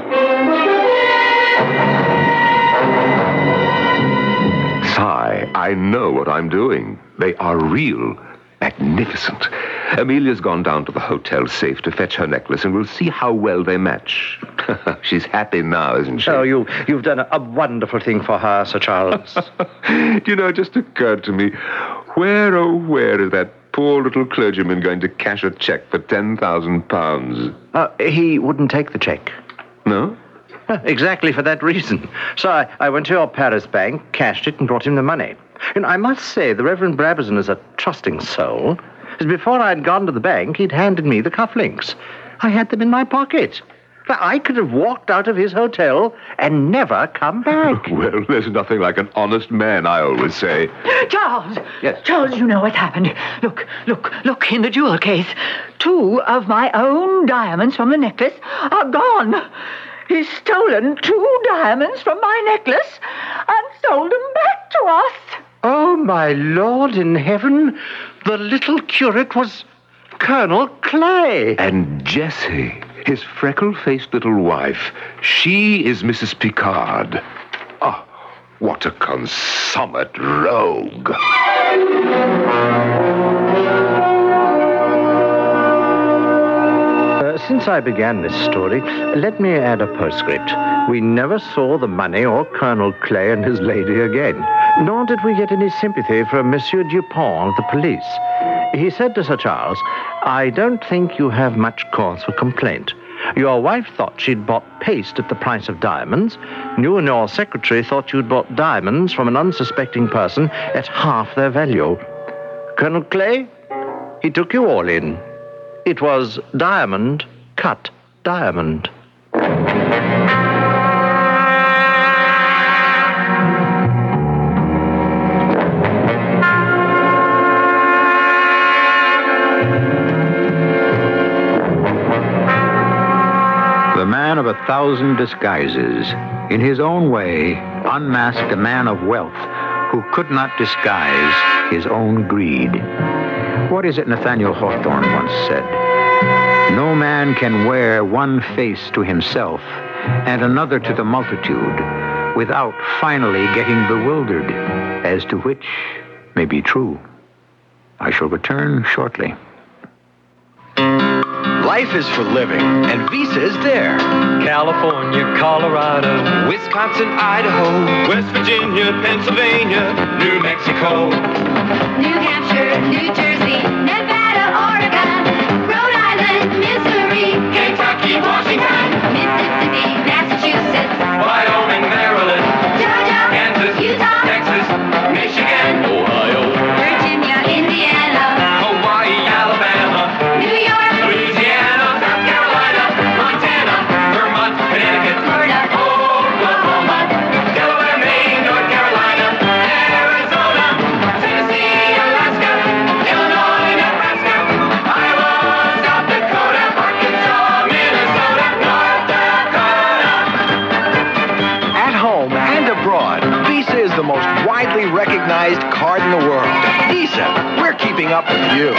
Sigh, I know what I'm doing. They are real. Magnificent. Amelia's gone down to the hotel safe to fetch her necklace, and we'll see how well they match. She's happy now, isn't she? Oh, you've done a wonderful thing for her, Sir Charles. Do you know, it just occurred to me, where, oh, where is that poor little clergyman going to cash a cheque for £10,000? He wouldn't take the cheque. No? Exactly for that reason. So I went to your Paris bank, cashed it, and brought him the money. And I must say, the Reverend Brabazon is a trusting soul. As before I'd gone to the bank, he'd handed me the cufflinks. I had them in my pocket. I could have walked out of his hotel and never come back. Well, there's nothing like an honest man, I always say. Charles! Yes? Charles, you know what's happened. Look in the jewel case. 2 of my own diamonds from the necklace are gone. He's stolen 2 diamonds from my necklace and sold them back to us. Oh, my Lord in heaven, the little curate was Colonel Clay. And Jessie, his freckle-faced little wife, she is Mrs. Picard. Oh, what a consummate rogue. Since I began this story, let me add a postscript. We never saw the money or Colonel Clay and his lady again, nor did we get any sympathy from Monsieur Dupont of the police. He said to Sir Charles, "I don't think you have much cause for complaint. Your wife thought she'd bought paste at the price of diamonds. You and your secretary thought you'd bought diamonds from an unsuspecting person at half their value. Colonel Clay, he took you all in. It was diamond cut diamond." The man of 1,000 disguises, in his own way, unmasked a man of wealth who could not disguise his own greed. What is it Nathaniel Hawthorne once said? No man can wear one face to himself and another to the multitude without finally getting bewildered as to which may be true. I shall return shortly. Life is for living, and Visa is there. California, Colorado, Wisconsin, Idaho, West Virginia, Pennsylvania, New Mexico, New Hampshire, New Jersey, Nevada, Oregon, Rhode Island, Missouri, Kentucky, Washington, Mississippi, Massachusetts, Wyoming, Maryland, Georgia, Kansas, Utah, Texas, Michigan, Ohio, Virginia, Indiana, Hawaii, Alabama, New York, Louisiana, South Carolina, Montana, Vermont, Connecticut, Florida, Oklahoma, Delaware, Maine, North Carolina, Arizona, Tennessee, Alaska, Illinois, Nebraska, Iowa, South Dakota, Arkansas, Minnesota, North Dakota. At home and abroad, Visa is the most widely recognized card in the world. Visa, we're keeping up with you.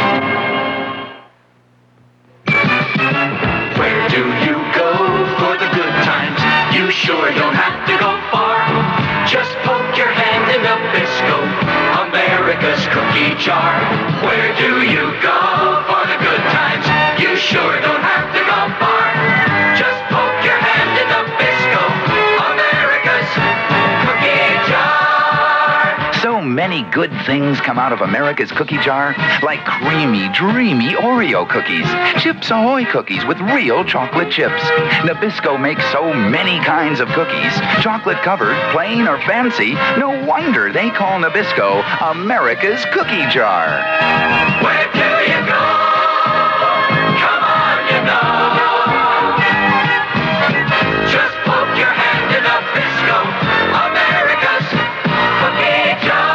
Where do you go for the good times? You sure don't have to go far. Just poke your hand in Nabisco, America's cookie jar. Where do you go for the good times? You sure don't have to go far. Just poke your hand in Nabisco, America's cookie jar. So many good things come out of America's cookie jar, like creamy, dreamy Oreo cookies, Chips Ahoy cookies with real chocolate chips. Nabisco makes so many kinds of cookies, chocolate covered, plain or fancy. No wonder they call Nabisco America's cookie jar. Where do you go? Come on, you know. Just poke your hand in Nabisco, America's cookie jar.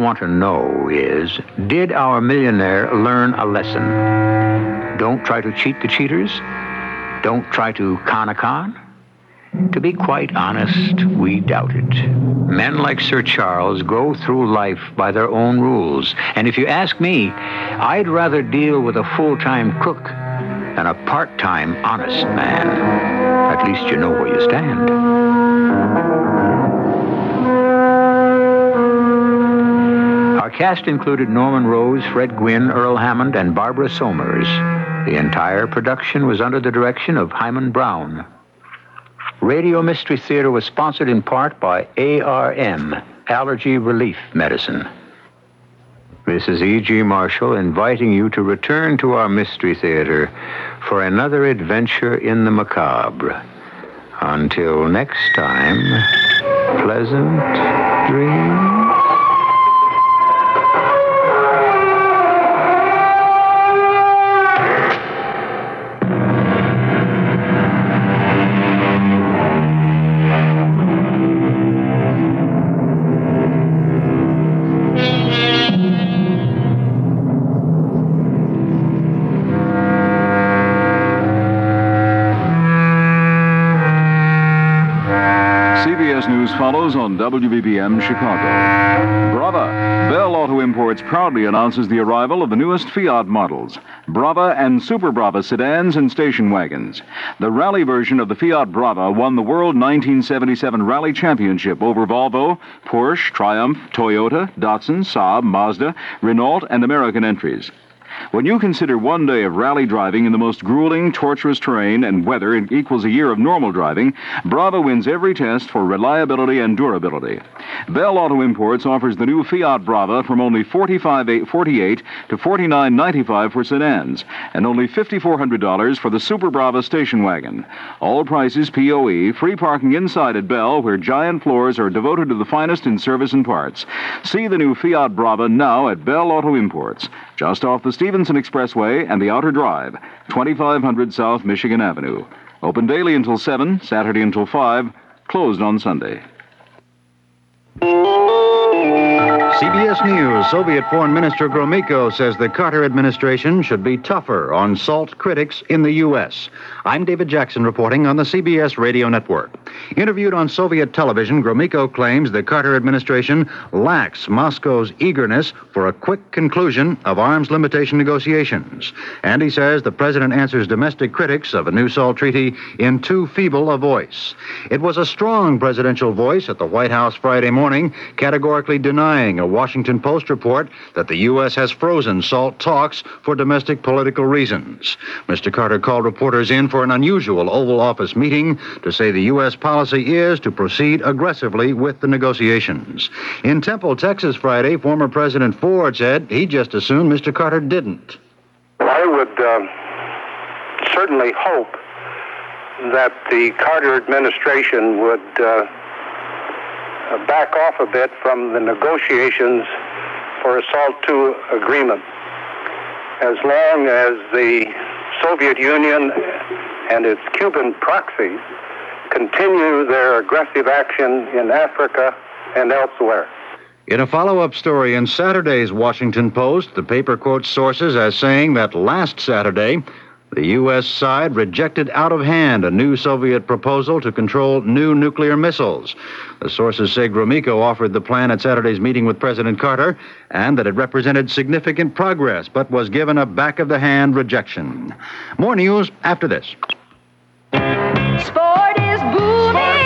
want to know is, did our millionaire learn a lesson? Don't try to cheat the cheaters. Don't try to con a con. To be quite honest, we doubt it. Men like Sir Charles go through life by their own rules. And if you ask me, I'd rather deal with a full-time cook than a part-time honest man. At least you know where you stand. Our cast included Norman Rose, Fred Gwynne, Earl Hammond, and Barbara Somers. The entire production was under the direction of Hyman Brown. Radio Mystery Theater was sponsored in part by ARM, Allergy Relief Medicine. This is E.G. Marshall inviting you to return to our Mystery Theater for another adventure in the macabre. Until next time, pleasant dreams. CBS News follows on WBBM Chicago. Brava, Bell Auto Imports proudly announces the arrival of the newest Fiat models, Brava and Super Brava sedans and station wagons. The rally version of the Fiat Brava won the World 1977 Rally Championship over Volvo, Porsche, Triumph, Toyota, Datsun, Saab, Mazda, Renault, and American entries. When you consider one day of rally driving in the most grueling, torturous terrain and weather equals a year of normal driving, Brava wins every test for reliability and durability. Bell Auto Imports offers the new Fiat Brava from only $45.48 to $49.95 for sedans, and only $5,400 for the Super Brava station wagon. All prices POE, free parking inside at Bell, where giant floors are devoted to the finest in service and parts. See the new Fiat Brava now at Bell Auto Imports, just off the Stevenson Expressway and the Outer Drive, 2500 South Michigan Avenue. Open daily until 7, Saturday until 5, closed on Sunday. CBS News, Soviet Foreign Minister Gromyko says the Carter administration should be tougher on salt critics in the U.S. I'm David Jackson reporting on the CBS Radio Network. Interviewed on Soviet television, Gromyko claims the Carter administration lacks Moscow's eagerness for a quick conclusion of arms limitation negotiations. And he says the president answers domestic critics of a new SALT treaty in too feeble a voice. It was a strong presidential voice at the White House Friday morning, categorically denying a Washington Post report that the U.S. has frozen SALT talks for domestic political reasons. Mr. Carter called reporters in for an unusual Oval Office meeting to say the U.S. policy is to proceed aggressively with the negotiations. In Temple, Texas, Friday, former President Ford said he just assumed Mr. Carter didn't. I would certainly hope that the Carter administration would back off a bit from the negotiations for a SALT II agreement. As long as the Soviet Union and its Cuban proxies continue their aggressive action in Africa and elsewhere. In a follow-up story in Saturday's Washington Post, the paper quotes sources as saying that last Saturday, the U.S. side rejected out of hand a new Soviet proposal to control new nuclear missiles. The sources say Gromyko offered the plan at Saturday's meeting with President Carter and that it represented significant progress, but was given a back-of-the-hand rejection. More news after this. Sport is booming.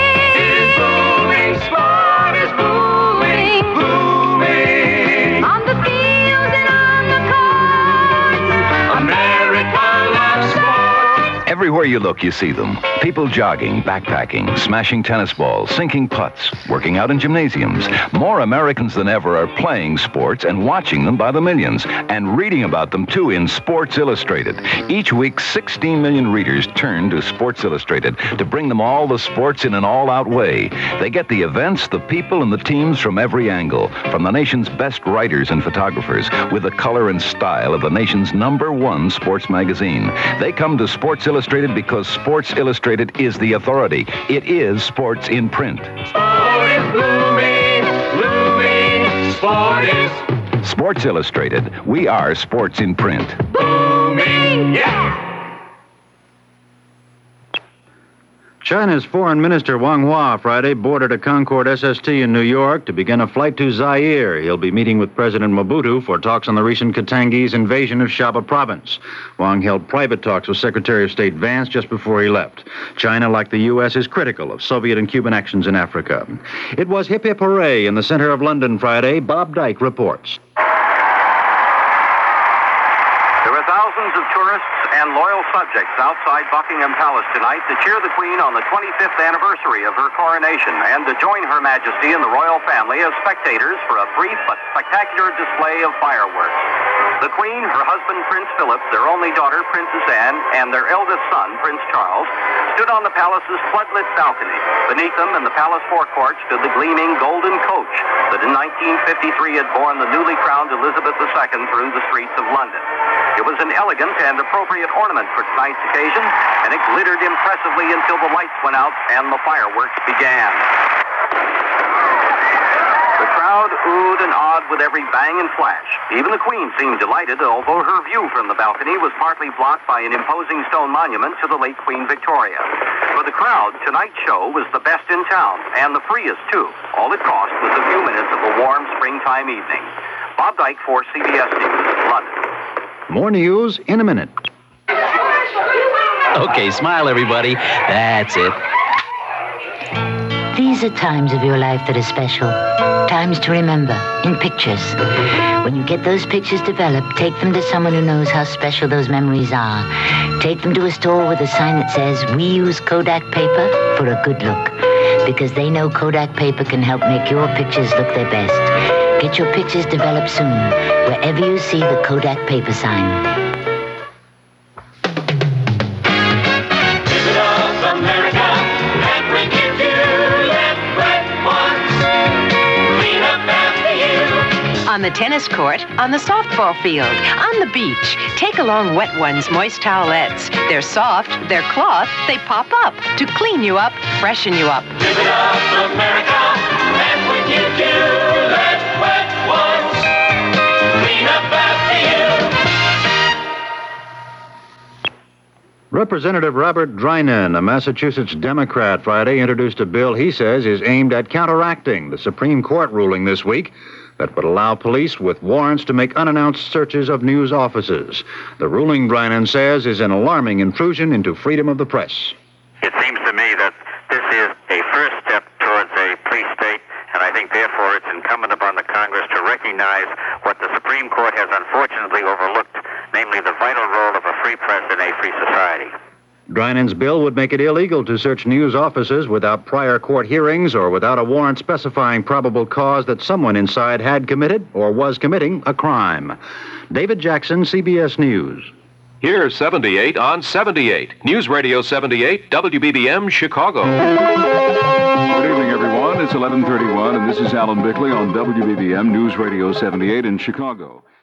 Sport is booming. Booming. On the fields and on the courts. America loves sports. Everywhere you look, you see them. People jogging, backpacking, smashing tennis balls, sinking putts, working out in gymnasiums. More Americans than ever are playing sports and watching them by the millions, and reading about them, too, in Sports Illustrated. Each week, 16 million readers turn to Sports Illustrated to bring them all the sports in an all-out way. They get the events, the people, and the teams from every angle, from the nation's best writers and photographers, with the color and style of the nation's #1 sports magazine. They come to Sports Illustrated because Sports Illustrated is the authority. It is sports in print. Sport is blooming, blooming. sport is Sports Illustrated. We are sports in print. booming, yeah! China's Foreign Minister Wang Hua Friday boarded a Concorde SST in New York to begin a flight to Zaire. He'll be meeting with President Mobutu for talks on the recent Katangese invasion of Shaba province. Wang held private talks with Secretary of State Vance just before he left. China, like the U.S., is critical of Soviet and Cuban actions in Africa. It was hip hip hooray in the center of London Friday. Bob Dyke reports. There were thousands of tourists and loyal subjects outside Buckingham Palace tonight to cheer the Queen on the 25th anniversary of her coronation and to join Her Majesty and the royal family as spectators for a brief but spectacular display of fireworks. The Queen, her husband, Prince Philip, their only daughter, Princess Anne, and their eldest son, Prince Charles, stood on the palace's floodlit balcony. Beneath them, in the palace forecourt, stood the gleaming golden coach that in 1953 had borne the newly crowned Elizabeth II through the streets of London. It was an elegant and appropriate ornament for tonight's occasion, and it glittered impressively until the lights went out and the fireworks began. The crowd oohed and awed with every bang and flash. Even the Queen seemed delighted, although her view from the balcony was partly blocked by an imposing stone monument to the late Queen Victoria. For the crowd, tonight's show was the best in town, and the freest, too. All it cost was a few minutes of a warm springtime evening. Bob Dyke for CBS News, London. More news in a minute. Okay, smile, everybody. That's it. These are times of your life that are special. Times to remember, in pictures. When you get those pictures developed, take them to someone who knows how special those memories are. Take them to a store with a sign that says, "We use Kodak paper for a good look." Because they know Kodak paper can help make your pictures look their best. Get your pictures developed soon, wherever you see the Kodak paper sign. Visit of America, and when you do, let wet ones clean up after you. On the tennis court, on the softball field, on the beach, take along Wet Ones moist towelettes. They're soft, they're cloth, they pop up to clean you up, freshen you up. Visit of America, and when you do, let wet ones clean up after you. Representative Robert Drinan, a Massachusetts Democrat, Friday introduced a bill he says is aimed at counteracting the Supreme Court ruling this week that would allow police with warrants to make unannounced searches of news offices. The ruling, Drinan says, is an alarming intrusion into freedom of the press. It seems to me that this is a first step towards a police state, and I think, therefore, it's incumbent upon the Congress to recognize what the Supreme Court has unfortunately overlooked, namely the vital role of a free press in a free society. Drinan's bill would make it illegal to search news offices without prior court hearings or without a warrant specifying probable cause that someone inside had committed or was committing a crime. David Jackson, CBS News. Here's 78 on 78. News Radio 78, WBBM, Chicago. Good evening, everyone. It's 11:31, and this is Alan Bickley on WBBM News Radio 78 in Chicago.